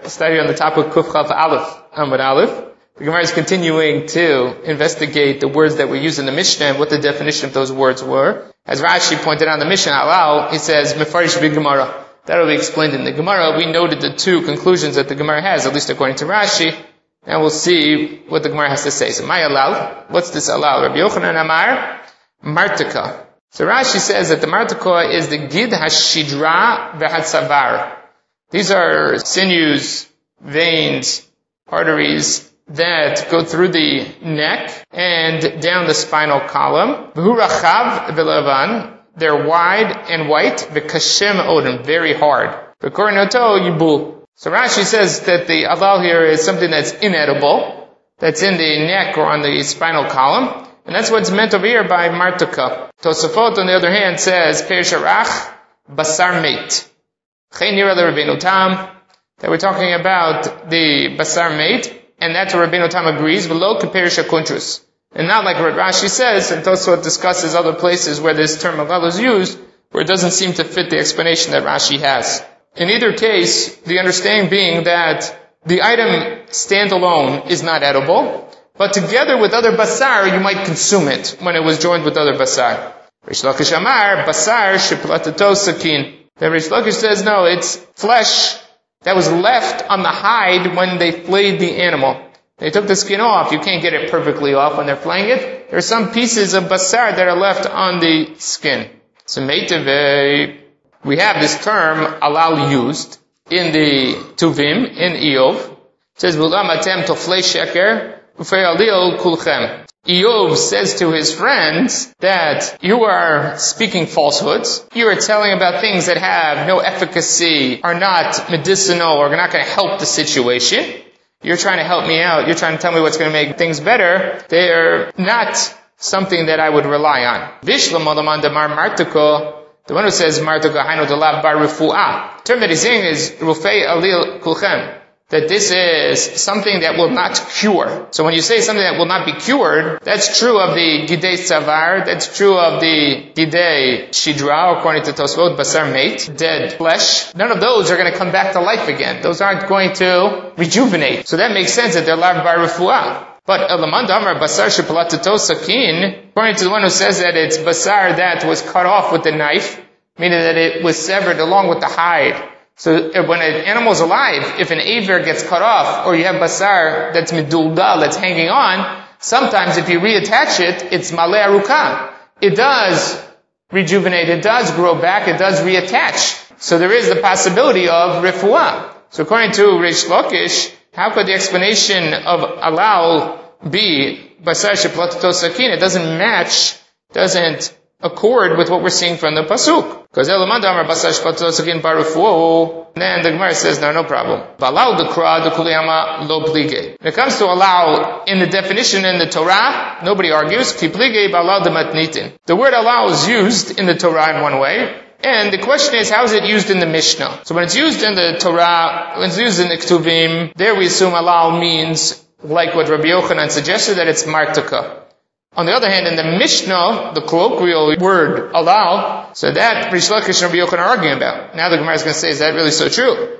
Study on the top of Kuf Chaf Aleph, Amud Aleph. The Gemara is continuing to investigate the words that were used in the Mishnah and what the definition of those words were. As Rashi pointed out in the Mishnah, Alal, he says, Mefarish b'Gemara. That will be explained in the Gemara. We noted the two conclusions that the Gemara has, at least according to Rashi, and we'll see what the Gemara has to say. So, my Alal, what's this Alal? Rabbi Yochanan Amar, Martika. So Rashi says that the Martika is the Gid HaShidra v'Hatzavar. These are sinews, veins, arteries that go through the neck and down the spinal column. V'hu rachav v'levan. They're wide and white. V'kashem odin. Very hard. V'korinoto yibul. So Rashi says that the alal here is something that's inedible, that's in the neck or on the spinal column. And that's what's meant over here by Martika. Tosafot, on the other hand, says Perish Arach Basar Meit. Cheinira le Rabbeinu Tam. That we're talking about the Basar Meit. And that's what Rabbeinu Tam agrees, v'lo k'perish hakuntrus. And not like what Rashi says, and Tosfot discusses other places where this term alal is used, where it doesn't seem to fit the explanation that Rashi has. In either case, the understanding being that the item standalone is not edible, but together with other basar, you might consume it when it was joined with other basar. Rish Lakish Amar, basar sheplatato sakin. Then Rish Lakish says, no, it's flesh that was left on the hide when they flayed the animal. They took the skin off. You can't get it perfectly off when they're flaying it. There are some pieces of basar that are left on the skin. So meiteve, we have this term alal used in the Tuvim, in Iyov. It says, V'lam atem toflei sheker ufei alil kulchem. Iyov says to his friends that you are speaking falsehoods. You are telling about things that have no efficacy, are not medicinal, or are not going to help the situation. You're trying to help me out. You're trying to tell me what's going to make things better. They are not something that I would rely on. Vishlam Olaman Damar Martiko, the one who says Martiko Hainu Delav Bar Refu'ah. The term that he's saying is Rufei Alil Kulchem. That this is something that will not cure. So when you say something that will not be cured, that's true of the Gidei Savar, that's true of the Gidei Shidra, according to Tosfot, Basar Meit, dead flesh. None of those are going to come back to life again. Those aren't going to rejuvenate. So that makes sense that they're Lav Bar Refuah. But Elaman Damar Basar Shepalatato Sakin, according to the one who says that it's Basar that was cut off with the knife, meaning that it was severed along with the hide. So when an animal's alive, if an aver gets cut off, or you have basar that's midulda, that's hanging on, sometimes if you reattach it, it's maleh arukah. It does rejuvenate, it does grow back, it does reattach. So there is the possibility of refuah. So according to Rish Lakish, how could the explanation of alal be basar sheplatato sakin? It doesn't match, doesn't accord with what we're seeing from the pasuk. Because Elamad Amar Basar Shepatato Sakin Barufu, then the Gemara says, no problem. Balal Dekra Dekuliyama Lo Plige. When it comes to allow in the definition in the Torah, nobody argues. Ki Plige Balal Dematnitin. The word allow is used in the Torah in one way. And the question is, how is it used in the Mishnah? So when it's used in the Torah, when it's used in the Ketuvim, there we assume allow means, like what Rabbi Yochanan suggested, that it's martika. On the other hand, in the Mishnah, the colloquial word alal, so that Rish Lakish and Rabbi Yochanan are arguing about. Now the Gemara is going to say, is that really so true?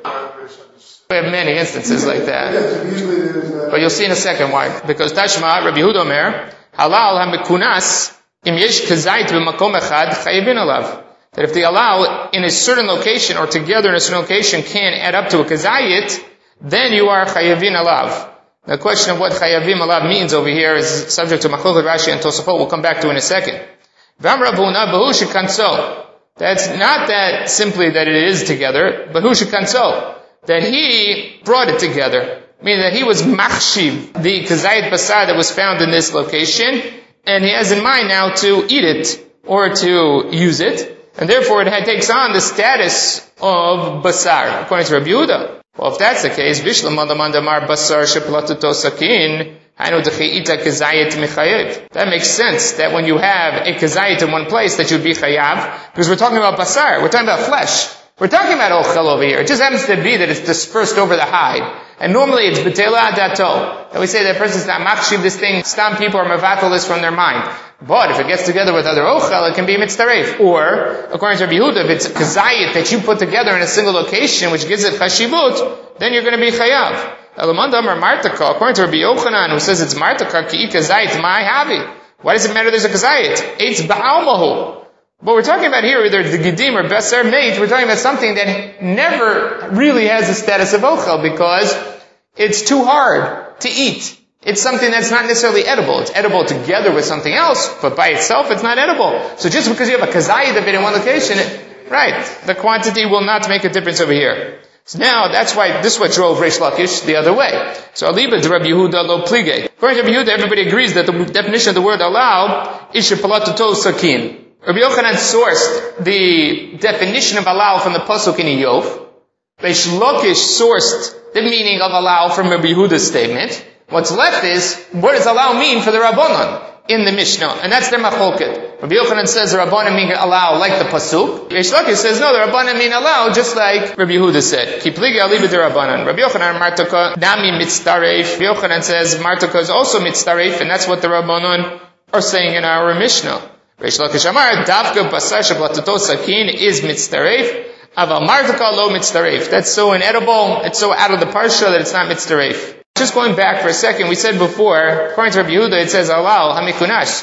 We have many instances like that. But you'll see in a second why. Because Tashma, Rabbi Yehuda Omer, halal ha-mikunas, im yesh kazait b'makom echad, chayivin alav. That if the alal in a certain location or together in a certain location can add up to a kazayit, then you are chayivin alav. The question of what chayavim alav means over here is subject to Machlokes Rashi and Tosafot. We'll come back to in a second. That's not that simply that it is together, but hu shekanso, that he brought it together, meaning that he was machshiv, the kazayit basar that was found in this location, and he has in mind now to eat it or to use it, and therefore it takes on the status of basar, according to Rabbi Yehuda. Well, if that's the case, Vishlam Adamandamar Basar Sheplatato Sakin, Hainu Dechiita Kazayit Michayev. That makes sense that when you have a kazayit in one place that you'd be chayav, because we're talking about basar, we're talking about flesh. We're talking about ochel over here. It just happens to be that it's dispersed over the hide. And normally it's betela adato. And we say that person's not machshiv this thing, stam people are mevatel this from their mind. But if it gets together with other ochel, it can be mitzaref. Or, according to Rabbi Yehuda, if it's kazayit that you put together in a single location, which gives it chashivut, then you're going to be chayav. Elamanda Amar Martaka, according to Rabbi Yochanan, who says it's Martaka, ki kazait my havi. Why does it matter there's a kazait? It's ba'almahu. What we're talking about here, either the Gedim or Beser Meit, we're talking about something that never really has the status of Ochel because it's too hard to eat. It's something that's not necessarily edible. It's edible together with something else, but by itself it's not edible. So just because you have a kazayit of it in one location, right, the quantity will not make a difference over here. So now, that's why, this is what drove Reish Lakish the other way. So Aliba de Rabbi Yehuda lo plige. According to Rabbi Yehuda, everybody agrees that the definition of the word allow is shepalatoto sakin. Rabbi Yochanan sourced the definition of allow from the pasuk in Iyov. Reish Lakish sourced the meaning of allow from Rabbi Yehuda's statement. What's left is, what does allow mean for the Rabbanon in the Mishnah? And that's their machloked. Rabbi Yochanan says the Rabbanon mean allow like the pasuk. Reish Lakish says no, the Rabbanon mean allow just like Rabbi Yehuda said. Ki pligi aliba de Rabbanon. Rabbi Yochanan martaka nami mitztaref. Rabbi Yochanan says martaka is also mitztaref, and that's what the Rabbanon are saying in our Mishnah. Reish Lakish amar davka basar sheplatato sakin is mitztaref. Aval martaka lo mitztaref. That's so inedible, it's so out of the parsha that it's not mitztaref. Just going back for a second, we said before, according to Rabbi Yehuda, it says alal hamikunash.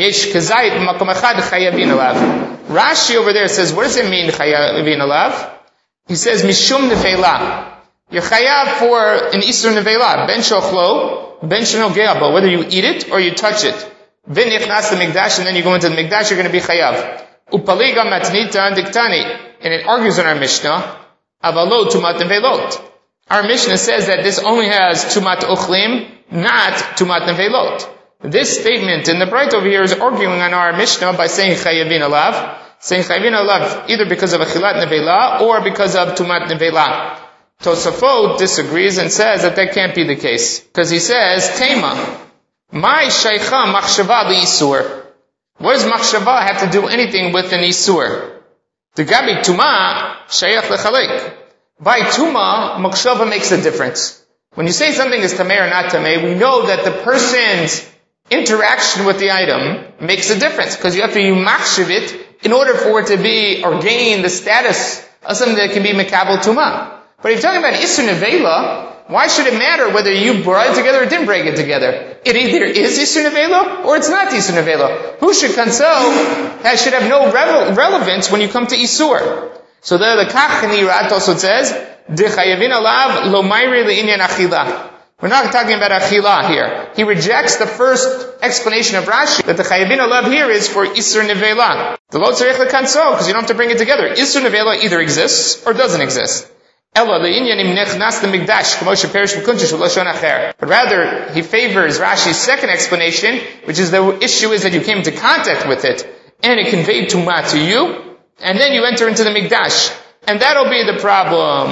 Rashi over there says, what does it mean chayavin alav? He says mishum nevela. You're chayav for an isur nevela, ben shochlo, ben shenogea bo, whether you eat it or you touch it. Ben nichnas the mikdash, and then you go into the mikdash, you're going to be chayav. Upaliga matnita diktani, and it argues in our Mishnah, avalo tumat nevelot. Our Mishnah says that this only has tumat ochlim, not tumat nevelot. This statement in the Bright over here is arguing on our Mishnah by saying chayavin alav, either because of achilat nevela or because of tumat nevela. Tosafot disagrees and says that can't be the case. Because he says, Tema, my shaykha machshava li-isur. What does machshava have to do anything with an isur? The gabi tuma shaykh lechalek. By tuma, machshava makes a difference. When you say something is tameh or not tameh, we know that the person's interaction with the item makes a difference, because you have to machshav it in order for it to be, or gain the status of something that can be mekabel tuma. But if you're talking about isur nevela, why should it matter whether you brought it together or didn't bring it together? It either is isur nevela or it's not isur nevela. Who should cancel? That should have no relevance when you come to isur. So there the Kach in the Yirat also says, D'chayavin alav lo mayri le'inyan achila. We're not talking about achila here. He rejects the first explanation of Rashi, that the chayavin alav here is for isur nevela. The lo tzarich lekanso, because you don't have to bring it together. Isur nevela either exists or doesn't exist. Ela le'inyan im nechnas le'mikdash, k'mo sheperish v'kuntish v'lashon acher. But rather, he favors Rashi's second explanation, which is the issue is that you came into contact with it, and it conveyed tumah to you, and then you enter into the mikdash. And that'll be the problem.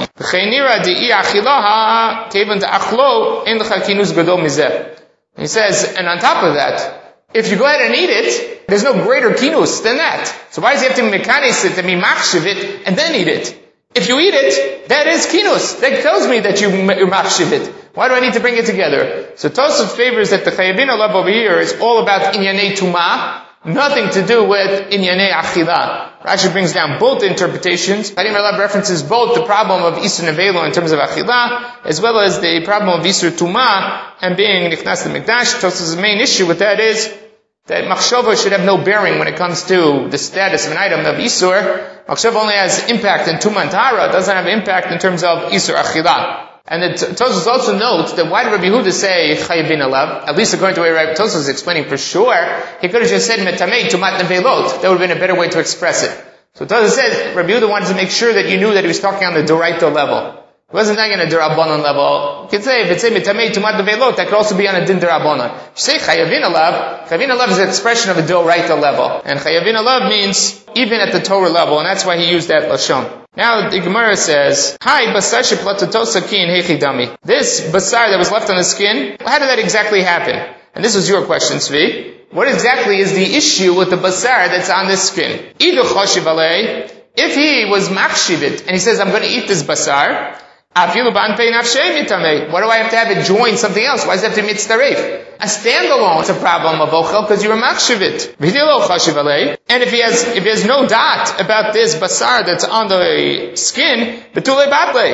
He says, and on top of that, if you go ahead and eat it, there's no greater kinus than that. So why does he have to mekanis it, and machshiv it, and then eat it? If you eat it, that is kinus. That tells me that you machshiv it. Why do I need to bring it together? So Tosaf favors that the chayavin alav over here is all about inyanei tumah, nothing to do with inyanei achila. Rashi brings down both interpretations. Chayavin alav references both the problem of isur nevelo in terms of achila, as well as the problem of isur tumah and being nichnas the mikdash. Tosaf's main issue with that is that machshava should have no bearing when it comes to the status of an item of isur. Machshava only has impact in tumah and tahara, doesn't have impact in terms of isur achila. And Tosfos also notes that why did Rabbi Yehuda say chayavin alav? At least according to the way Rabbi Tosfos is explaining for sure, he could have just said metamei tumat nevelot. That would have been a better way to express it. So Tosfos said Rabbi Yehuda wanted to make sure that you knew that he was talking on the doraita level. It wasn't talking on a derabanan level. You could say, if it said metamei tumat nevelot, that could also be on a din derabanan. If you say chayavin alav is an expression of a doraita level. And chayavin alav means even at the Torah level, and that's why he used that lashon. Now the Gemara says, "Hi, basar sheplatato sakin hechidami." This basar that was left on the skin, how did that exactly happen? And this was your question, Tzvi. What exactly is the issue with the basar that's on this skin? Idu choshiv alei. If he was machshivit and he says, "I'm going to eat this basar," afilu b'anpei nafshei mitamei. Why do I have to have it join something else? Why does it have to be mitzdaref? A standalone, it's a problem of ochel because you were machshivit. And if he has no dot about this basar that's on the skin, betule batle.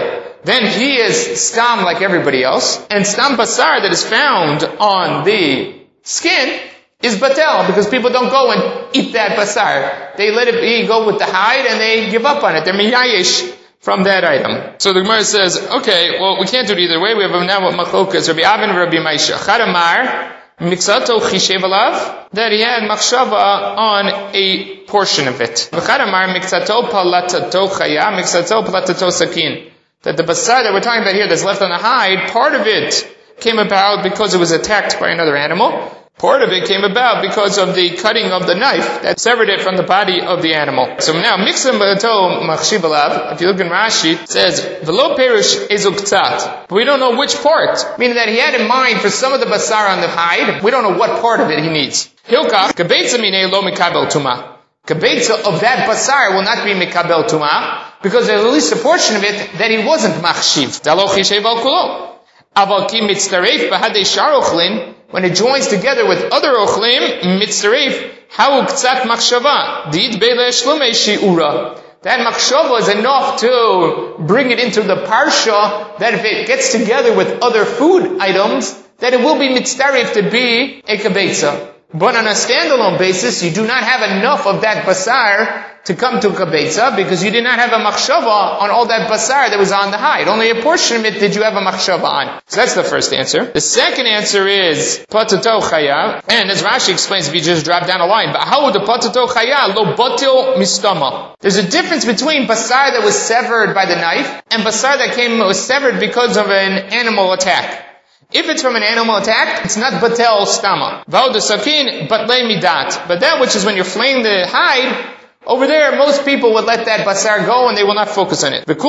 then he is stam like everybody else. And stam basar that is found on the skin is batel, because people don't go and eat that basar. They let it go with the hide and they give up on it. They're miyayish from that item. So the Gemara says, okay, well, we can't do it either way. We have now what machlokas, Rabbi Avin and Rabbi Maisha. Chadamar, mixato chishev alav, that he had machshava on a portion of it. Chadamar, mixato palatato chaya, mixato palatato sakin. That the basar that we're talking about here that's left on the hide, part of it came about because it was attacked by another animal. Part of it came about because of the cutting of the knife that severed it from the body of the animal. So now, mixim b'ato machshiv alav, if you look in Rashi, it says, v'lo perish ezuktzat. But we don't know which part. Meaning that he had in mind for some of the basar on the hide, we don't know what part of it he needs. Hilkach, kabeitza minei lo mikabel tuma. Kabeitza of that basar will not be mikabel tuma, because there's at least a portion of it that he wasn't machshiv. Dalo chishev al kulo. Aval ki mitztaref b'hadei shar ochlin, when it joins together with other ochlim, mitzaref, how ktsat machshava, did beile shlomei shi'ura. That machshava is enough to bring it into the parsha, that if it gets together with other food items, that it will be mitzaref to be a kabetza. But on a standalone basis, you do not have enough of that basar to come to kabetza, because you did not have a machshava on all that basar that was on the hide. Only a portion of it did you have a machshava on. So that's the first answer. The second answer is patato chaya, and as Rashi explains, if you just drop down a line, but how would the patato chaya lo batil mistama? There's a difference between basar that was severed by the knife and basar that was severed because of an animal attack. If it's from an animal attack, it's not batel stama. V'od sakin batlei midat. But that which is when you're flaying the hide, over there, most people would let that basar go and they will not focus on it. And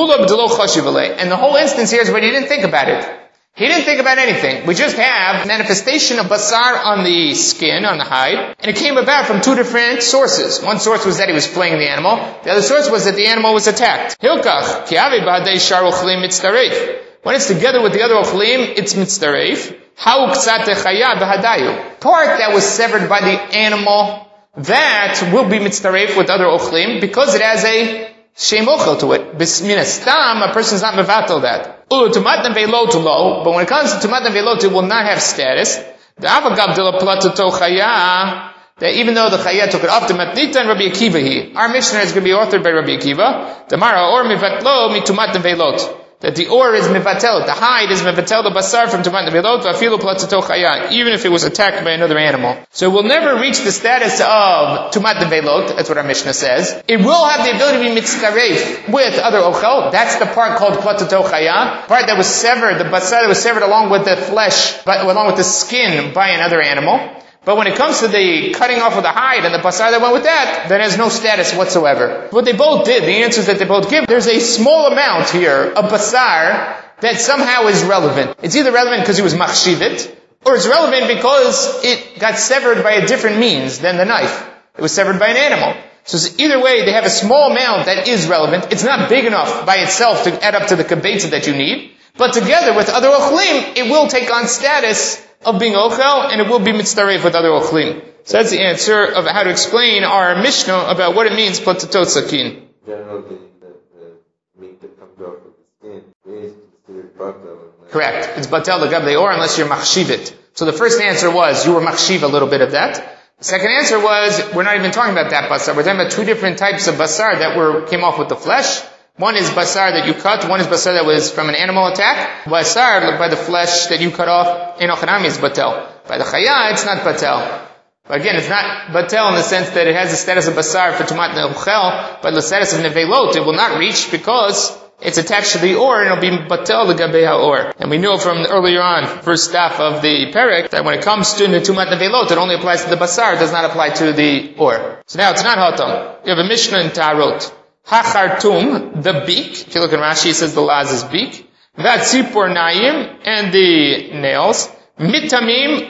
the whole instance here is when he didn't think about it. He didn't think about anything. We just have manifestation of basar on the skin, on the hide, and it came about from two different sources. One source was that he was flaying the animal. The other source was that the animal was attacked. Hilkach, ki avi b'hadei shar ochlim mitztaref. When it's together with the other ochlim, it's mitztaref. How ktsat chaya b'hadayu. Part that was severed by the animal, that will be mitztaref with other ochlim, because it has a shem ochel to it. Bisminastam, a person is not mevatel that. Tumatna ve'lot lo, but when it comes to tumatna ve'lot, it will not have status. The avagav de la platato chaya, that even though the chaya took it off, the matnita and Rabbi Akiva he. Our Mishnah is going to be authored by Rabbi Akiva. The mara or mivatlo mitumatna ve'lot. That the or is mevatel, the hide is mevatel the basar from tumat nevelot v'afilu platato chaya, even if it was attacked by another animal. So it will never reach the status of tumat nevelot. That's what our Mishnah says. It will have the ability to be mitzkaref with other ochel. That's the part called platato chaya, part that was severed, the basar that was severed along with the flesh, along with the skin by another animal. But when it comes to the cutting off of the hide and the basar that went with that, then it has no status whatsoever. What they both did, the answers that they both give, there's a small amount here of basar that somehow is relevant. It's either relevant because he was machshivit, or it's relevant because it got severed by a different means than the knife. It was severed by an animal. So either way, they have a small amount that is relevant. It's not big enough by itself to add up to the kabetza that you need, but together with other ochlim, it will take on status of being ochel, and it will be mitztaref with other ochlim. So that's the answer of how to explain our Mishnah about what it means platatot sakin. Generally, the meat that comes off of the skin is considered batel. Correct. It's batel l'gab or unless you're machshivit. So the first answer was you were machshiv a little bit of that. The second answer was we're not even talking about that basar. We're talking about two different types of basar that came off with the flesh. One is basar that you cut, one is basar that was from an animal attack. Basar, by the flesh that you cut off, enochanami is batel. By the chaya, it's not batel. But again, it's not batel in the sense that it has the status of basar for tumat ne'uchel, but the status of nevelot, it will not reach because it's attached to the or, and it'll be batel l'gabei ha'or. And we know from earlier on, first staff of the perek, that when it comes to tumat nevelot, it only applies to the basar, it does not apply to the or. So now it's not hatam. You have a Mishnah in Tarot. Ha-chartum, the beak. If you look at Rashi, it says the laz's beak. Vatzipor naim, and the nails. Mitamim,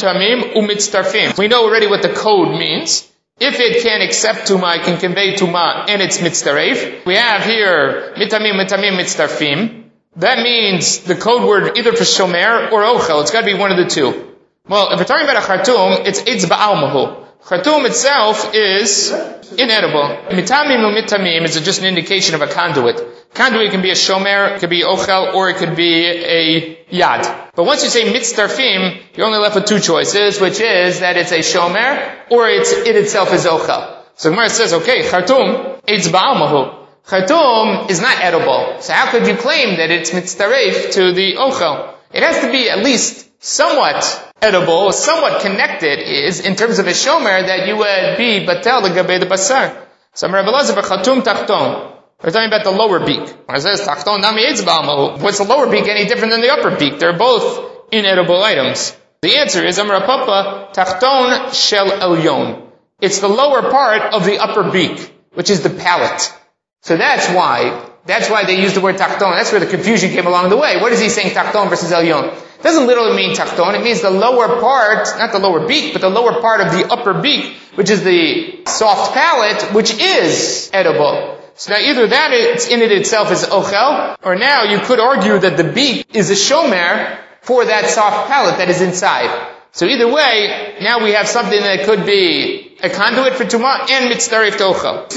umitztarfim. We know already what the code means. If it can accept tuma, it can convey tuma, and it's mitztaref. We have here, mitamim, mitztarfim. That means the code word either for shomer or ochel. It's got to be one of the two. Well, if we're talking about a chartum, it's eitz ba'almahu. Khartoum itself is inedible. Mitamim u'mitamim is just an indication of a conduit. Conduit can be a shomer, it could be ochel, or it could be a yad. But once you say mitzdarfim, you're only left with two choices, which is that it's a shomer, or it itself is ochel. So Gemara says, okay, Khartoum, eitz ba'almahu. Khartoum is not edible. So how could you claim that it's mitzdaref to the ochel? It has to be at least somewhat edible, somewhat connected, is in terms of a shomer that you would be batel legabe the basar. So Rabbi Elazar b'chatum tachton. We're talking about the lower beak. When it says tachton nami eitz ba'almahu, what's the lower beak any different than the upper beak? They're both inedible items. The answer is Amar Papa tachton shel elyon. It's the lower part of the upper beak, which is the palate. So that's why they use the word tachton. That's where the confusion came along the way. What is he saying tachton versus elyon? It doesn't literally mean tachton. It means the lower part, not the lower beak, but the lower part of the upper beak, which is the soft palate, which is edible. So now either that in it itself is ochel, or now you could argue that the beak is a shomer for that soft palate that is inside. So either way, now we have something that could be a conduit for tumah and mitzdaref to ochel.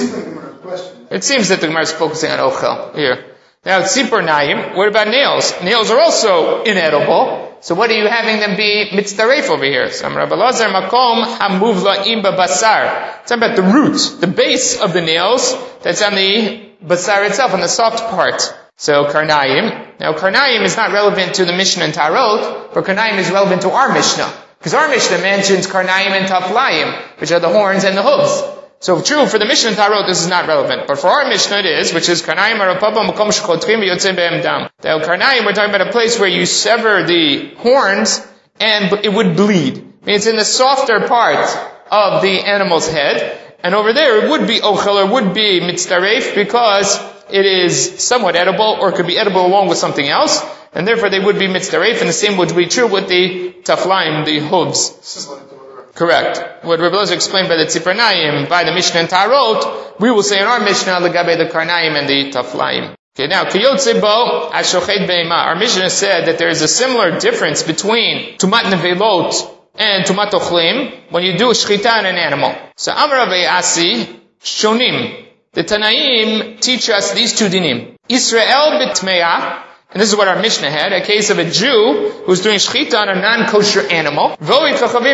It seems that the Gemara is focusing on ochel here. Now, tzipor naim, what about nails? Nails are also inedible. So what are you having them be mitzdaref over here? So Rabbi Elazar makom hamuvla'im basar. It's about the root, the base of the nails that's on the basar itself, on the soft part. So karnaim. Now karnaim is not relevant to the Mishnah and Tarot, but karnaim is relevant to our Mishnah. Because our Mishnah mentions karnaim and taflayim, which are the horns and the hooves. So true, for the Mishnah and Tarot, this is not relevant. But for our Mishnah it is, which is karnaim arapapa makom shechotrim yotzei behem dam. The karnaim, we're talking about a place where you sever the horns and it would bleed. I mean, it's in the softer part of the animal's head. And over there it would be ochel, or would be mitzdaref, because it is somewhat edible, or it could be edible along with something else. And therefore they would be mitzdaref, and the same would be true with the taflaim, the hooves. Correct. What Rabbi Elazar explained by the tzipor by the Mishnah and Tarot, we will say in our Mishnah, legabe the karnaim and the taflaim. Okay, now, kiyotze bo ashochet be'ema. Our Mishnah said that there is a similar difference between tumat nevelot and tumat ochlim when you do shchita on an animal. So, Amar Rav Asi, shonim. The Tanaim teach us these two dinim. Israel b'tmeah, and this is what our Mishnah had, a case of a Jew who's doing shchita on a non-kosher animal. Or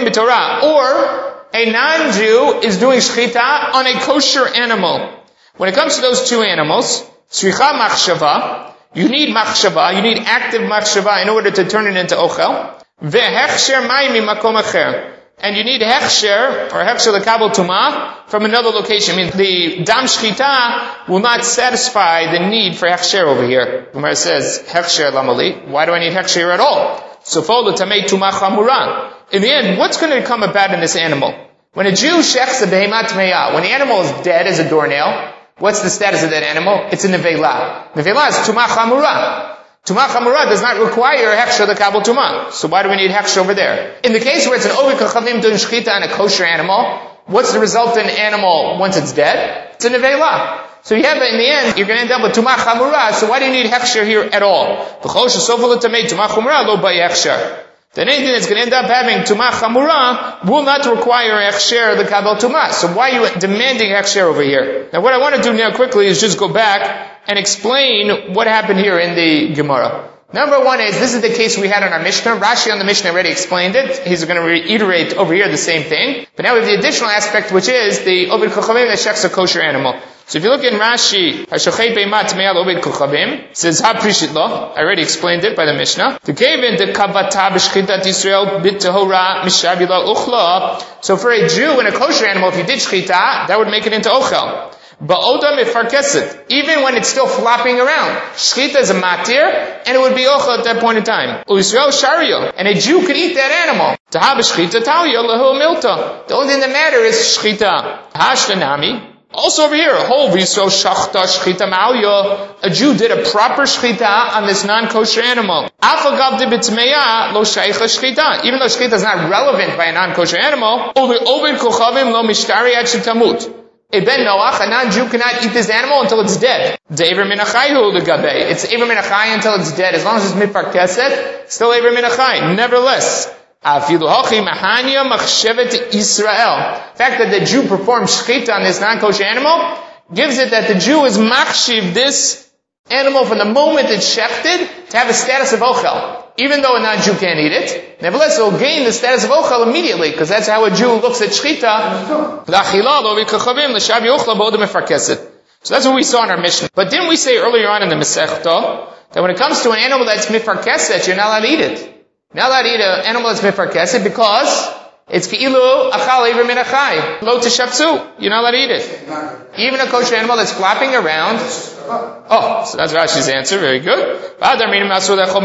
a non-Jew is doing shchita on a kosher animal. When it comes to those two animals, tzricha machshava, you need machshava, you need active machshava in order to turn it into ochel. Ve'hechsher mayim makom acher. And you need hechsher, or hechsher lekabel tumah, from another location. I mean, the dam shchita will not satisfy the need for hechsher over here. Gemara says, hechsher lamali. Why do I need hechsher at all? So fol tamei tumah chamura. In the end, what's going to come about in this animal? When a Jew shechs a behemat tmeya, when the animal is dead as a doornail, what's the status of that animal? It's a nevela. Nevela is tumah chamura. Tumah chamura does not require hechsher the kabel tumah. So why do we need hechsher over there? In the case where it's an oved kachavim doing shchita on a kosher animal, what's the resultant animal once it's dead? It's a nevela. So you have, in the end, you're going to end up with tumah chamura, so why do you need hechsher here at all? Then anything that's going to end up having tumah chamura will not require hechsher the kabel tumah. So why are you demanding hechsher over here? Now what I want to do now quickly is just go back and explain what happened here in the Gemara. Number one is, this is the case we had on our Mishnah. Rashi on the Mishnah already explained it. He's going to reiterate over here the same thing. But now we have the additional aspect, which is the Oved Kochavim that shechs a kosher animal. So if you look in Rashi, Hashochet Beimat Me'al Oved Kochavim, it says, Ha Prishit Lo. I already explained it by the Mishnah. The Kevin, the Kavata B'Shchitat Yisrael Bit Tehora Mishabila Uchla. So for a Jew and a kosher animal, if you did Shchita, that would make it into Ochel. Ba'odam ifarkeset, even when it's still flopping around. Shchita is a matir, and it would be ochel at that point in time. U'Yisrael shario, and a Jew could eat that animal. Tahab shchita talya lehu milta. The only thing that matters is shchita. Hashtanami. Also over here, whole Yisrael shachta shchita ma'alya. A Jew did a proper shchita on this non-kosher animal. Afagav de b'tmeya lo shaycha shchita. Even though shchita is not relevant by a non-kosher animal, Uli obed kochavim lo mishtari ad shetamut. A ben Noach, a non-Jew cannot eat this animal until it's dead. De'ever minachayhu legabe. It's ever minachai until it's dead. As long as it's mitpar keset, still ever minachai. Nevertheless, Afilu hachi mahanya machshevet Israel. The fact that the Jew performs shchita on this non-kosher animal gives it that the Jew is machshiv this animal from the moment it's shechted to have a status of ochel. Even though a non-Jew can't eat it, nevertheless it will gain the status of ochel immediately, because that's how a Jew looks at shchita. So that's what we saw in our Mishnah. But didn't we say earlier on in the Masechta that when it comes to an animal that's mifarkeset, you're not allowed to eat it? You're not allowed to eat an animal that's mifarkeset because it's ki'ilu achal iver min achai. Lo tishapsu. You're not allowed to eat it. Even a kosher animal that's flopping around. Oh, so that's Rashi's answer. Very good. That's a din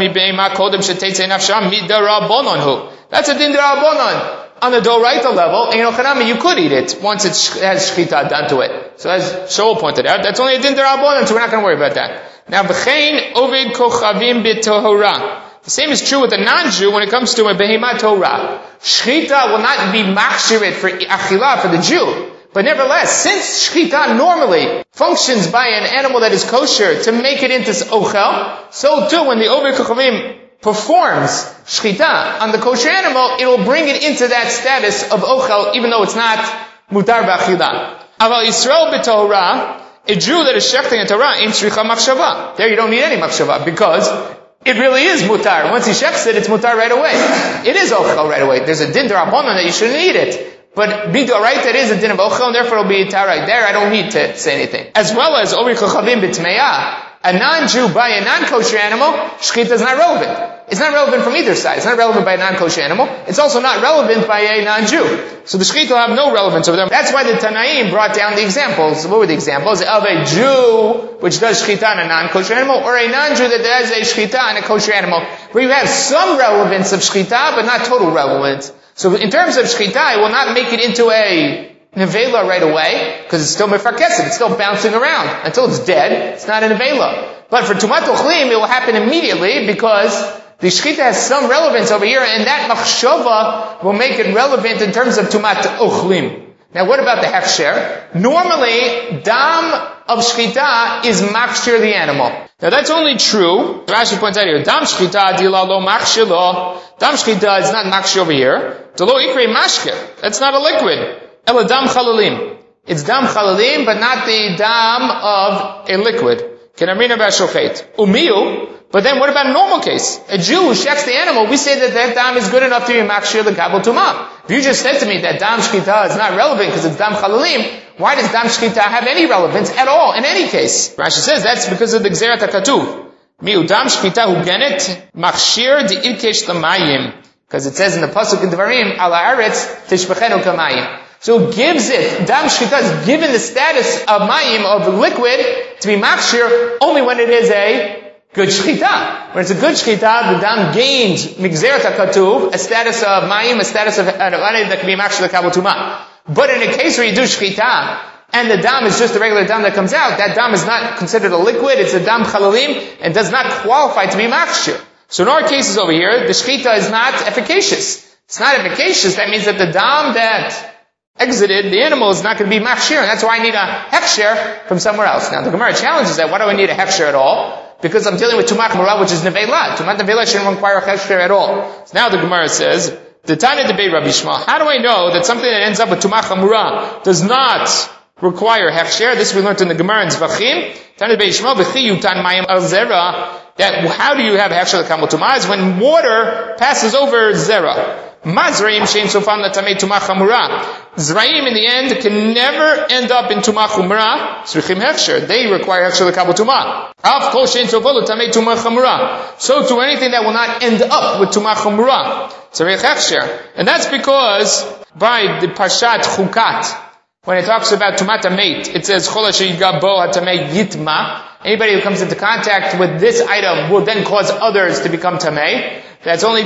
d'Rabbanan. On the Doraita level, you could eat it once it has shchita done to it. So as Shaul pointed out, that's only a din d'Rabbanan, so we're not going to worry about that. Now, v'chein oved kochavim b'tohora. The same is true with a non-Jew when it comes to a behemah Torah. Shchita will not be machshirit for achilah for the Jew. But nevertheless, since shchita normally functions by an animal that is kosher to make it into ochel, so too when the oved kochavim performs shchita on the kosher animal, it will bring it into that status of ochel, even though it's not mutar b'achilah. Aval Yisrael b'Torah, a Jew that is shechting a Torah, in shricha machshava. There you don't need any machshava, because it really is mutar. Once he shechs it, it's mutar right away. It is ochel right away. There's a din d'Rabbanan that you shouldn't eat it. But b'doraita it is a din of ochel, and therefore it'll be tar right there. I don't need to say anything. As well as oved kochavim b'tmeya, a non-Jew by a non-kosher animal, shchita is not relevant. It's not relevant from either side. It's not relevant by a non-kosher animal. It's also not relevant by a non-Jew. So the shchita will have no relevance over them. That's why the Tanaim brought down the examples. What were the examples? Of a Jew which does shchita on a non-kosher animal, or a non-Jew that does a shchita on a kosher animal, where you have some relevance of shchita, but not total relevance. So in terms of shchita, it will not make it into a nevela right away, because it's still mefarkeset, it's still bouncing around. Until it's dead, it's not a nevela. But for tumat ochlim, it will happen immediately, because the shchita has some relevance over here, and that machshava will make it relevant in terms of tumat ochlim. Now what about the hefsher? Normally, dam of shchita is makshir the animal. Now that's only true, Rashi points out here, dam shchita dila lo makshilo. Dam shchita is not makshir over here. Delo ikre mashke. That's not a liquid. Ela dam chalalim. It's dam chalalim, but not the dam of a liquid. Kenamrina b'ashochet. Umiu. But then what about a normal case? A Jew who shechs the animal, we say that that dam is good enough to be makshir the kabel tumah. If you just said to me that dam shchita is not relevant because it's dam chalalim, why does dam shchita have any relevance at all in any case? Rashi says that's because of the gzerat hakatuv. Miu dam shchita hu genet makshir di irkesh lamayim. Because it says in the pasuk in Devarim, ala aretz tishbechenu kamayim. So it gives it, dam shchita is given the status of mayim, of liquid, to be makshir only when it is a good shchita. When it's a good shchita, the dam gains migzeret hakatuv, a status of mayim, a status of that can be makshir the kabel tumah. But in a case where you do shchita, and the dam is just the regular dam that comes out, that dam is not considered a liquid, it's a dam chalalim, and does not qualify to be makshir. So in our cases over here, the shchita is not efficacious. It's not efficacious, that means that the dam that exited, the animal is not going to be machshir, and that's why I need a hefsher from somewhere else. Now the Gemara challenges that, why do I need a hefsher at all? Because I'm dealing with tumat murah, which is nevela. Tumat nevela shouldn't require a hefsher at all. So now the Gemara says, the Tanya debate Rabbi Shmuel, how do I know that something that ends up with tumat murah does not require hefsher? This we learned in the Gemara in Zvachim. Tanya debate Shmuel, v'chi yutan mayim al zera, that how do you have hefsher l'kamel tumah? Is when water passes over zera. Mazraim shein sofan latamei tumah chamura. Zraim in the end can never end up in tumah chumra. Tzrichim hefsher. They require hefsher l'kabel tumah. Av kol shein sofan latamei tumah chamura. So to anything that will not end up with tumah chumra, tzrich hefsher. And that's because by the Parshat Chukat, when it talks about tumat hamet, it says chol asher yiga bo hatamei yitma. Anybody who comes into contact with this item will then cause others to become tamei. That's only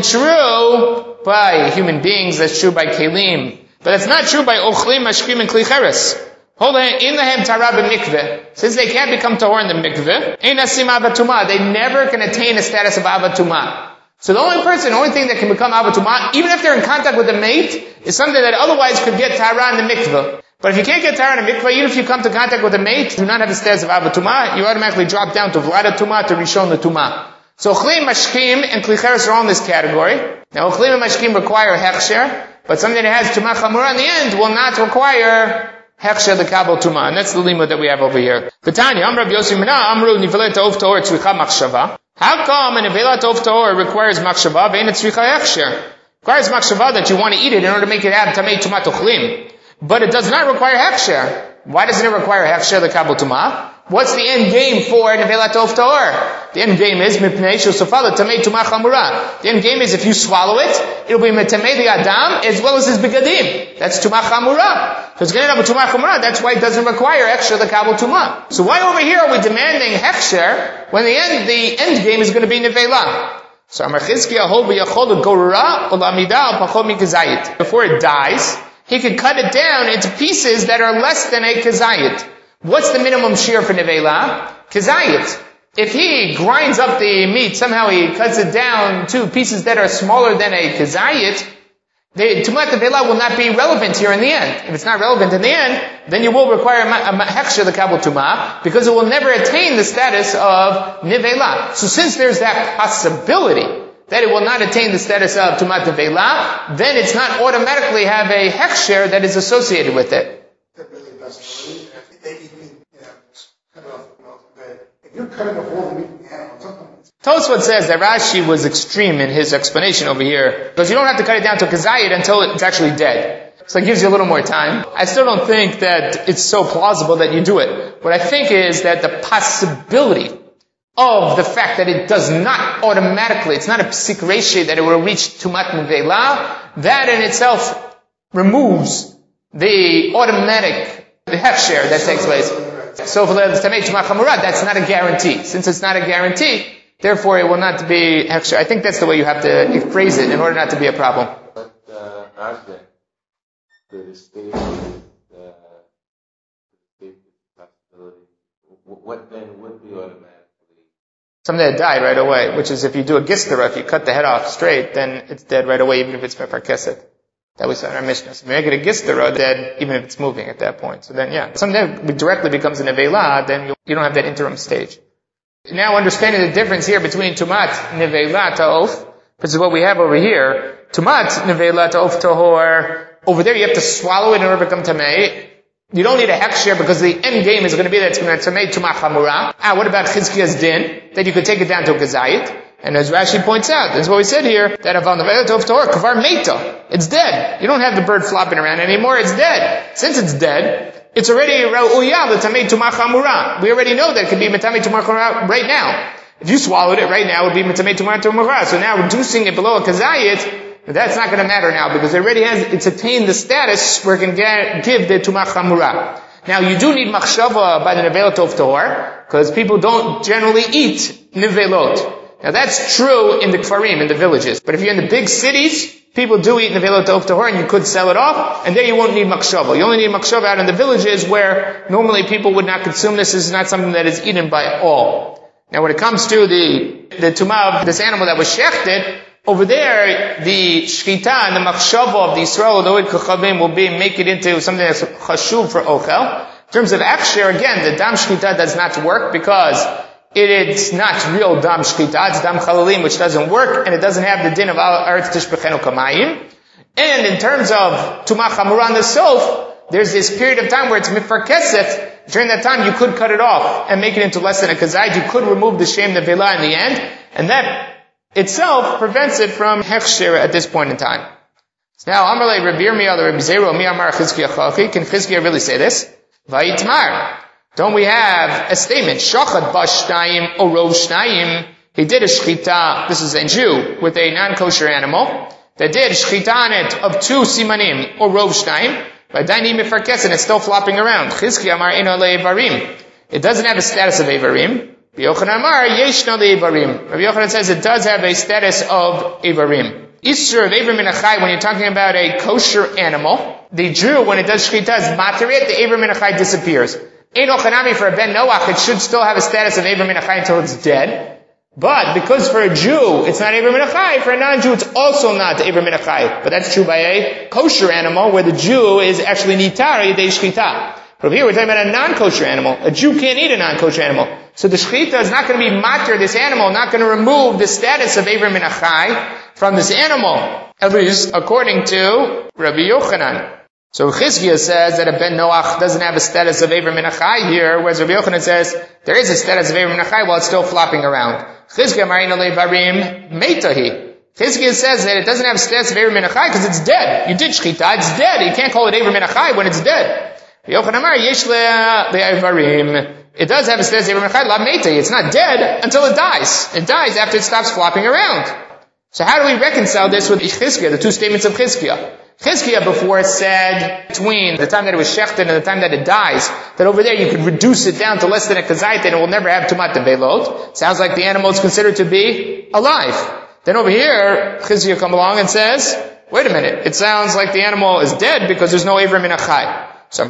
true by human beings. That's true by kelim. But it's not true by ochlim, mashkim, and kli cheres. In lahem tara b'mikveh. Since they can't become tahor in the mikveh, ein asim avatuma. They never can attain a status of avatuma. So the only thing that can become avatuma, even if they're in contact with the mate, is something that otherwise could get tara in the mikveh. But if you can't get tara in a mikveh, even if you come to contact with a mate, do not have the status of avatuma, you automatically drop down to vlada tuma, to rishon the tuma. So chli mashkim and kli cheres are all in this category. Now chli and mashkim require hechsher, but something that has tumah chamura in the end will not require hechsher the kabel tumah. And that's the limud that we have over here. V'tanya, Amr Rav Yossi Mina, Amru nivelet of toor tzricha machshava. How come a nivelet of toor requires machshava, ve'en tzricha hechsher? Requires machshava that you want to eat it in order to make it have tamei tumah tochlim. But it does not require hechsher. Why doesn't it require hechsher the kabel tumah? What's the end game for nevelat of toor? The end game is mipnei shosafala tamei tumah chamura. The end game is if you swallow it, it'll be metamei the adam as well as his begadim. That's tumah chamura. So it's going to end up with tumah chamura. That's why it doesn't require hechsher the kabel tumah. So why over here are we demanding hechsher when the end game is going to be nevelah? So Amar Chizkiah hold b'yachol gorura olamida al pachot mikazayit. Before it dies, he could cut it down into pieces that are less than a kazayit. What's the minimum shear for nevela? Kazayit. If he grinds up the meat, somehow he cuts it down to pieces that are smaller than a kazayit, the tumat nevela will not be relevant here in the end. If it's not relevant in the end, then you will require a hechsher the kabel tumah, because it will never attain the status of nevela. So since there's that possibility that it will not attain the status of tumat nevela, then it's not automatically have a hechsher that is associated with it. You're cutting off all the meat in the animal. Tosfot says that Rashi was extreme in his explanation over here, because you don't have to cut it down to kazayit until it's actually dead. So it gives you a little more time. I still don't think that it's so plausible that you do it. What I think is that the possibility of the fact that it does not automatically, it's not a psik reshi that it will reach tumat nevela, that in itself removes the automatic hechsher that takes place. So for the tamei tumah chamura, that's not a guarantee. Since it's not a guarantee, therefore it will not be hechsher. I think that's the way you have to phrase it in order not to be a problem. But Ajay, the state possibility, what then would be automatically? Something that died right away, which is if you do a gistera, if you cut the head off straight, then it's dead right away, even if it's mefarkeset. That we saw in our Mishnah. So if you make it a gistera, dead, even if it's moving at that point. So then, yeah, something that directly becomes an nevela, then you don't have that interim stage. Now, understanding the difference here between tumat nevela ta'of, which is what we have over here. Tumat nevela ta'of tahor. Over there, you have to swallow it in order to become tamei. You don't need a hechsher because the end game is going to be that it's going to tamei tumah chamura. What about Chizkiah's din? That you could take it down to a kazayit. And as Rashi points out, that's what we said here, that aval nevela ta'of tahor, kvar meta. It's dead. You don't have the bird flopping around anymore. It's dead. Since it's dead, it's already ra'uyah l'tamei tumah chamura. We already know that it could be metamei tumah chamura right now. If you swallowed it right now, it would be metamei tumah chamura. So now reducing it below a kazayit, that's not going to matter now because it already it's attained the status where it can give the tumah chamura. Now you do need machshava by the nevelot of tahor because people don't generally eat nevelot. Now that's true in the kfarim, in the villages. But if you're in the big cities, people do eat nevelot of tahor and you could sell it off, and there you won't need machshava. You only need machshava out in the villages where normally people would not consume this. This is not something that is eaten by all. Now when it comes to the tumah of this animal that was shechted, over there, the shchita and the machshava of the Yisrael, the Oid Kachavim, will make it into something that's chashuv for ochel. In terms of aksher, again, the dam shchita does not work because it's not real dam shchita, it's dam chalalim, which doesn't work, and it doesn't have the din of aretz tishbechenu kamayim. And in terms of tumah chamura on the sof, there's this period of time where it's mifarkeset. During that time, you could cut it off and make it into less than a kazayit. You could remove the shem nevela in the end, and that itself prevents it from hechsher at this point in time. So now, Amalei Rabbi Yirmiyah, Rabbi Zero, Mi Amar Chizkiah Chachi. Can Chizkiah really say this? Vayitmar. Don't we have a statement? Shachad bashtayim orov shnayim. He did a shchita, this is a Jew, with a non-kosher animal, that did shchita on it of 2 simanim, orov shnayim, by daini mifarkes, and it's still flopping around. Chizkiah Amar eno le'evarim. It doesn't have a status of evarim. Rabbi Yochanan Amar yeshna le'evarim. Rabbi Yochanan says it does have a status of evarim. Isur of evarim in a chai, when you're talking about a kosher animal, the Jew, when it does shchita, is materit, the evarim in a chai disappears. Ein ochanami for a ben Noach, it should still have a status of evarim in a chai until it's dead. But because for a Jew, it's not evarim in a chai, for a non-Jew, it's also not evarim in a chai. But that's true by a kosher animal, where the Jew is actually nitar yedei shchita. But over here, we're talking about a non-kosher animal. A Jew can't eat a non-kosher animal. So the shechita is not going to be matir this animal, not going to remove the status of Eiver min achai from this animal. At least according to Rabbi Yochanan. So Chizkiah says that a ben Noach doesn't have a status of Eiver min achai here, whereas Rabbi Yochanan says there is a status of Eiver min achai while it's still flopping around. Chizkiah marina levarim meitahi. Chizkiah says that it doesn't have a status of Eiver min achai because it's dead. You did shechita, it's dead. You can't call it Eiver min achai when it's dead. Yochanan Amar yesh levarim. It does have a status of Eiver min achai la meitahi. It's not dead until it dies. It dies after it stops flopping around. So how do we reconcile this with Chizkiah, the two statements of Chizkiah? Chizkiah before said between the time that it was shechted and the time that it dies, that over there you could reduce it down to less than a kazait and it will never have tumat velot. Sounds like the animal is considered to be alive. Then over here, Chizkiah come along and says, wait a minute, it sounds like the animal is dead because there's no Eiver min achai. So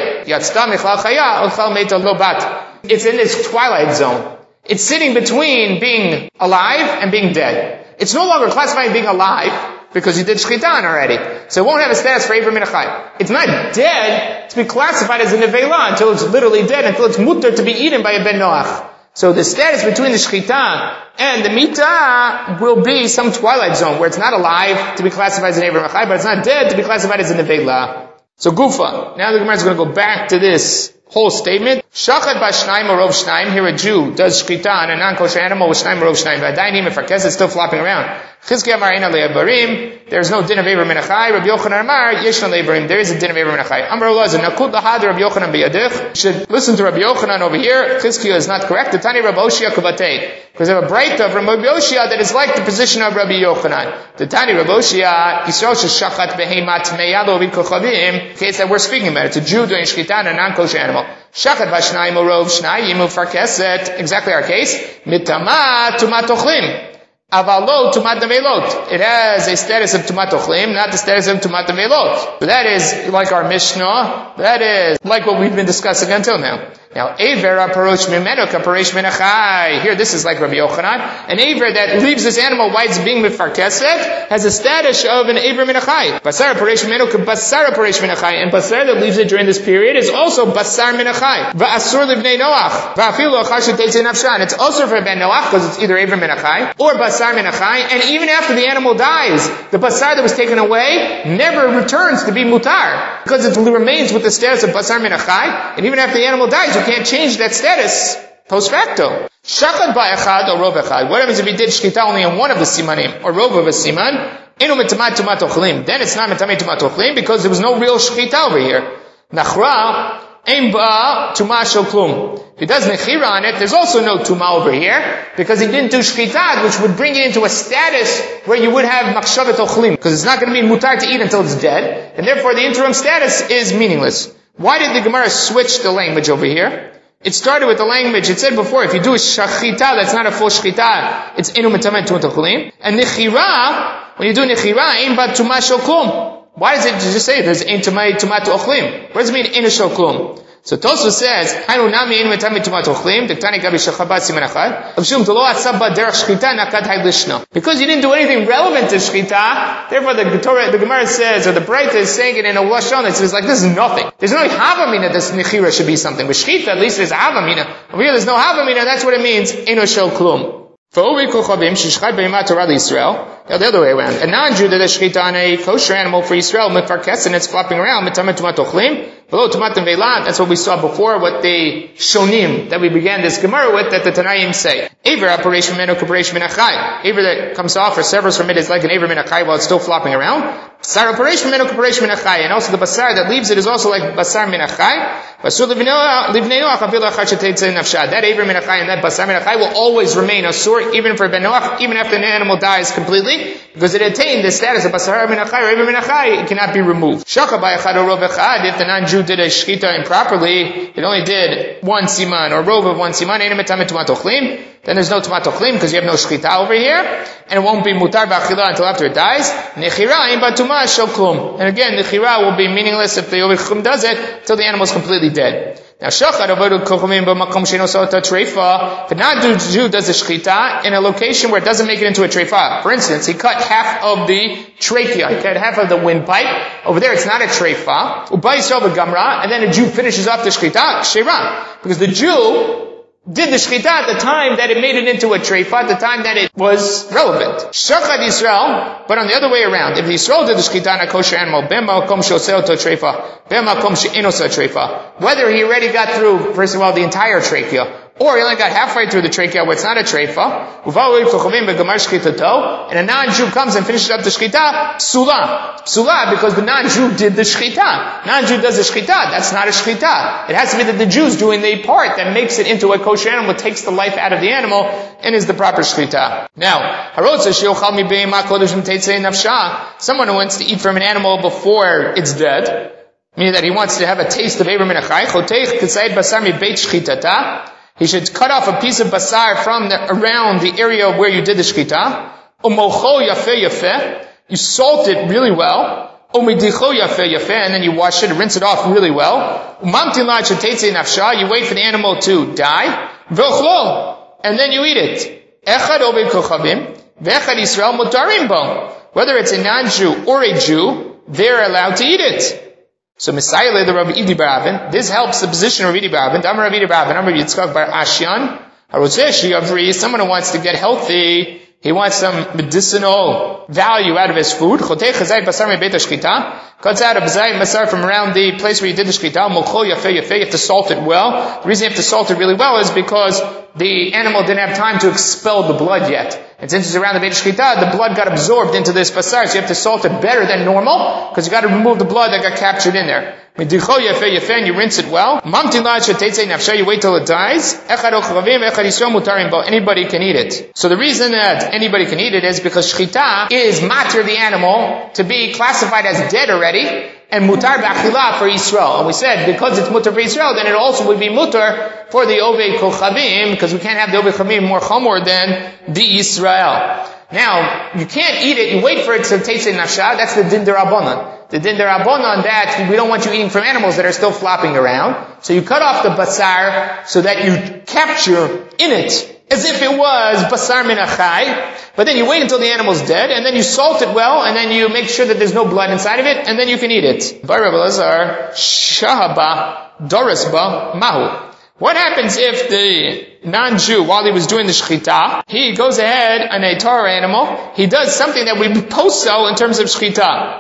it's in this twilight zone. It's sitting between being alive and being dead. It's no longer classifying being alive, because you did shchitan already. So it won't have a status for Eiver min achai. It's not dead to be classified as a nevela until it's literally dead, until it's mutter to be eaten by a ben noach. So the status between the shchita and the mita will be some twilight zone where it's not alive to be classified as an Eiver min achai, but it's not dead to be classified as a nevela. So gufa. Now the Gemara is going to go back to this whole statement. Shachat b'shnaim or rov shnaim. Here a Jew does shchita on a non-kosher animal with shnaim or rov shnaim. V'adainim efarkes, it's still flopping around. Chizkiah Amar eina le'abarim. There's no din of Eiver min achai. Rabbi Yochanan Amar yeshna le'abarim. There is a din of Eiver min achai. Amar Ulazah nakut lahad Rabbi Yochanan biyadich. You should listen to Rabbi Yochanan over here. Chizkiah is not correct. The Tani Rabbi Oshia kavatei. Because they have a breita from Rabbi Oshia that is like the position of Rabbi Yochanan. The Tani Rabbi Oshia Yisrael sheshachat beheimat meyalo v'kochavim. The case that we're speaking about. It's a Jew doing shchita on a non-kosher animal. Shachat b'shnayim orov shnayim ufarkeset. Exactly our case. Mitama tumat ochlim. Avalo tumat nevelot. It has a status of tumat ochlim, not the status of tumat nevelot. But that is like our Mishnah. That is like what we've been discussing until now. Now, Eiver aparosh mimeno kaparesh min achai. Here, this is like Rabbi Yochanan. An Eiver that leaves this animal while it's being mefarkeset has a status of an Eiver min achai. Basar aparesh mimeno kabasar aparesh min achai. And basar that leaves it during this period is also basar min achai. Va'asur livnei noach. Va'afilu achar sheteitze nafshan. It's also for ben noach because it's either Eiver min achai or basar min achai. And even after the animal dies, the basar that was taken away never returns to be mutar because it remains with the status of basar min achai. And even after the animal dies, you can't change that status post facto. Shachad ba'echad or rov echad. What happens if he did shchita only in one of the simanim or rov of a siman? Enu mitamat tumat ochlim. Then it's not mitamat tumat ochlim because there was no real shchita over here. Nachra ein ba tuma shel klum. If he does nechira on it, there's also no tuma over here because he didn't do shchita, which would bring it into a status where you would have machshavet ochlim because it's not going to be mutar to eat until it's dead, and therefore the interim status is meaningless. Why did the Gemara switch the language over here? It started with the language, it said before, if you do a shachita, that's not a full shchita, it's inu mitamet tumat ochlim. And nechira, when you do nechira, ein ba tuma shel klum. Why does it just say there's ein tumat ochlim? What does it mean inu shel klum? So Tosfos says, "Hainu nami ein mitamet tumat ochlim." Dektani gabi shechabat siman achad. Avshum tolo atzaba derech shchita nakad haylishna. Because you didn't do anything relevant to shchita, therefore the Gemara says, or the Breita is saying it in a lashon that says like this is nothing. There's no havamina that nechira should be something. With shchita, at least there's havamina. Over here, there's no havamina. That's what it means. Inu shel klum. Now the other way around. A non-Jew that does shchita on a kosher animal for Yisrael, mefarkes, and it's flopping around, mitamet tumat ochlim, below tumat velat. That's what we saw before, what the shonim that we began this Gemara with, that the Tanaim say. Eiver operation meno kaparesh min achai. Eiver that comes off or severs from it is like an eiver min achai while it's still flopping around. Basar operation meno kaparesh min achai. And also the basar that leaves it is also like basar min achai. Basur livnei noach afilu achar sheteitze nafsha. That eiver min achai and that basar min achai will always remain asur, even for ben noach, even after an animal dies completely, because it attained the status of basar min achai or eiver min achai, it cannot be removed. Shaka by echad or rov echad. If the non-Jew did a shchita improperly, it only did one siman or rov of one siman, ein mitamet tumat ochlim. then there's no tumat ochlim because you have no shchita over here, and it won't be mutar b'achila until after it dies. Nechira im batuma shel klum. And again, nechira will be meaningless if the oved chum does it until the animal is completely dead. Now, shachar avodu kochumim b'makom sheino sota treifa. If a non-Jew does the shchita in a location where it doesn't make it into a treifa. For instance, he cut half of the trachea, he cut half of the windpipe. Over there, it's not a treifa. Ubai yisrael v'gamra, and then a Jew finishes off the shchita, sheira. Because the Jew did the shchita at the time that it made it into a treifa, at the time that it was relevant. Shachad Yisrael, but on the other way around, if Yisrael did the shchita on a kosher animal, bema kom shosel to treifa, bema kom she'inosa treifa, whether he already got through, first of all, the entire trachea, or he only got halfway through the trachea where it's not a treifa, and a non-Jew comes and finishes up the shchita, psula. Psula, because the non-Jew did the shchita. Non-Jew does the shchita, that's not a shchita. It has to be that the Jew's doing the part that makes it into a kosher animal, takes the life out of the animal, and is the proper shchita. Now, someone who wants to eat from an animal before it's dead, meaning that he wants to have a taste of Eber min achai, he should cut off a piece of basar from around the area where you did the shchita. You salt it really well. And then you wash it, rinse it off really well. You wait for the animal to die. And then you eat it. Whether it's a non-Jew or a Jew, they're allowed to eat it. So Messiah the Rabbi Idi Barabin, this helps the position of Rabbi Idi Barabin. Dam Rabbi Idi Barabin, Rabbi Yitzchak Bar Ashyan, someone who wants to get healthy, he wants some medicinal value out of his food. Cuts out a b'zayit basar from around the place where you did the shchita. You have to salt it well. The reason you have to salt it really well is because the animal didn't have time to expel the blood yet. And since it's around the Beit Shchita, the blood got absorbed into this basar, so you have to salt it better than normal, because you got to remove the blood that got captured in there. And you rinse it well. You wait till it dies. Anybody can eat it. So the reason that anybody can eat it is because shchita is matir the animal to be classified as dead already, and mutar b'achila for Yisrael. And we said, because it's mutar for Yisrael, then it also would be mutar for the oved kochavim, because we can't have the oved kochavim more chomor than the Yisrael. Now, you can't eat it, you wait for it to taste in nafsha, that's the din derabanan. The din derabanan that we don't want you eating from animals that are still flopping around. So you cut off the basar so that you capture in it as if it was basar min achai, but then you wait until the animal's dead, and then you salt it well, and then you make sure that there's no blood inside of it, and then you can eat it. Bar Rabbi Elazar, shahaba, dorisba, mahu. What happens if the non-Jew, while he was doing the shchita, he goes ahead on a Torah animal, he does something that we post-sell in terms of shchita.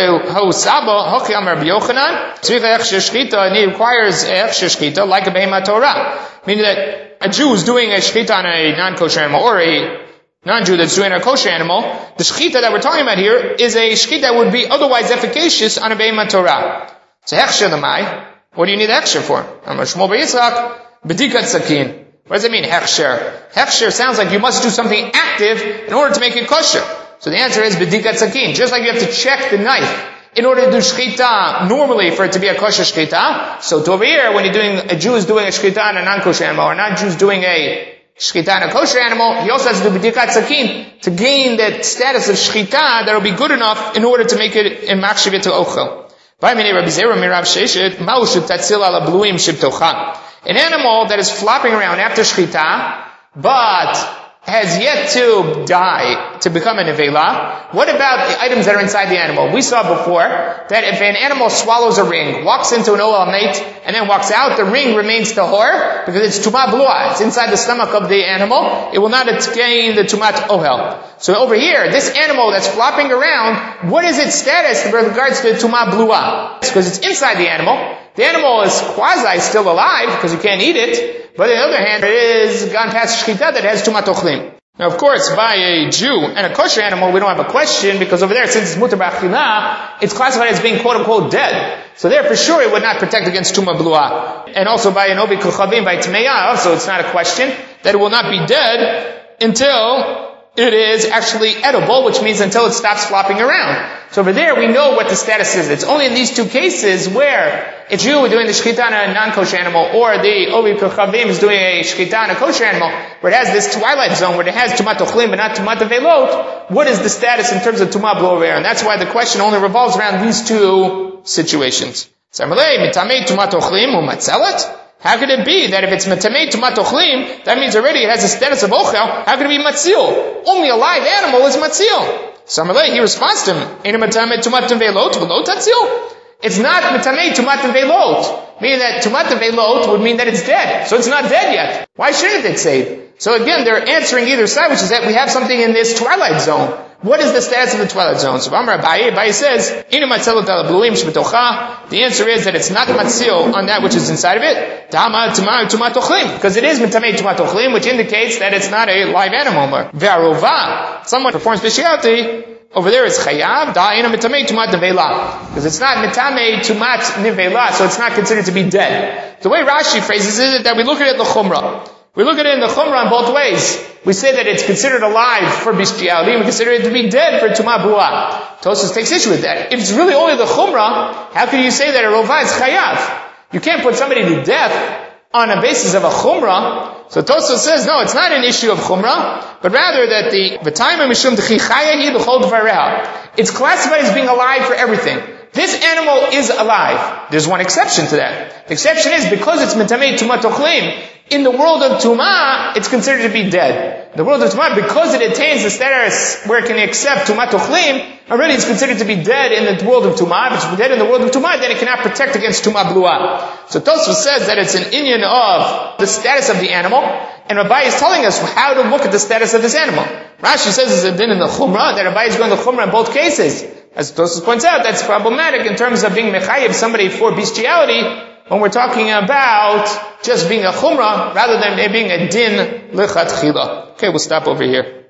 And he requires shchita like a behemah Torah. Meaning that a Jew is doing a shchita on a non-kosher animal, or a non-Jew that's doing a kosher animal, the shchita that we're talking about here is a shchita that would be otherwise efficacious on a behemah Torah. So hechsher l'mai. What do you need hechsher for? Shmuel Bar Yitzchak, b'dikat sakin. What does it mean, hechsher? Hechsher sounds like you must do something active in order to make it kosher. So the answer is b'dikat sakin. Just like you have to check the knife in order to do shchita normally for it to be a kosher shchita. So to over here, when a Jew is doing a shchita on a non-kosher animal, or a non-Jew is doing a shchita on a kosher animal, he also has to do b'dikat sakin to gain that status of shchita that will be good enough in order to make it in machshavit to ochel. An animal that is flopping around after shchita, but has yet to die, to become a nevela. What about the items that are inside the animal? We saw before that if an animal swallows a ring, walks into an olal mate, and then walks out, the ring remains tahor, because it's tumah blua. It's inside the stomach of the animal. It will not gain the tumat ohel. So over here, this animal that's flopping around, what is its status with regards to tumah blua? It's because it's inside the animal. The animal is quasi still alive, because you can't eat it. But on the other hand, it is gone past shchita that has tumat ochlim. Now, of course, by a Jew and a kosher animal, we don't have a question, because over there, since it's mutar b'achila, it's classified as being quote-unquote dead. So there, for sure, it would not protect against tumah blua. And also by an obi kuchavim, by tmeya, also it's not a question that it will not be dead until it is actually edible, which means until it stops flopping around. So over there, we know what the status is. It's only in these two cases where it's you doing the shechita on a non-kosher animal, or the Ovi Kochavim is doing a shechita on a kosher animal, where it has this twilight zone, where it has tumat ochlim but not tumat velot. What is the status in terms of tumat blower? And that's why the question only revolves around these two situations. How could it be that if it's metamei tumat ochlim, that means already it has a status of ochel? How could it be matzil? Only a live animal is matzil. Samalei, he responds to him, it's not metamei tumat velot, meaning that tumat velot would mean that it's dead. So it's not dead yet. Why shouldn't it say it? So again, they're answering either side, which is that we have something in this twilight zone. What is the status of the twilight zone? So Abaye says, the answer is that it's not matzil on that which is inside of it, because it is metamei tumat ochlim, which indicates that it's not a live animal. Someone performs bestiality, over there is chayav, because it's not metamei tumat nivela, so it's not considered to be dead. The way Rashi phrases it, that we look at it in the chumrah. We look at it in the chumrah in both ways. We say that it's considered alive for bestiality, and we consider it to be dead for tumah buah. Tosfos takes issue with that. If it's really only the chumrah, how can you say that a rovah is chayav? You can't put somebody to death on a basis of a chumrah. So Tosfos says, no, it's not an issue of chumrah, but rather that the v'taima mishum d'chi chayahi b'chol dvareha. It's classified as being alive for everything. This animal is alive. There's one exception to that. The exception is because it's metamei tumat ochlim. In the world of tumah, it's considered to be dead. In the world of tumah, because it attains the status where it can accept tumat ochlim, already it's considered to be dead in the world of tumah. If it's dead in the world of tumah, then it cannot protect against tumah bluah. So Tosfos says that it's an inyan of the status of the animal, and Abaye is telling us how to look at the status of this animal. Rashi says it's a din in the chumrah, that Abaye is going to chumrah in both cases. As Tosfos points out, that's problematic in terms of being mechayev somebody for bestiality, when we're talking about just being a chumrah, rather than it being a din lechatchila. Okay, we'll stop over here.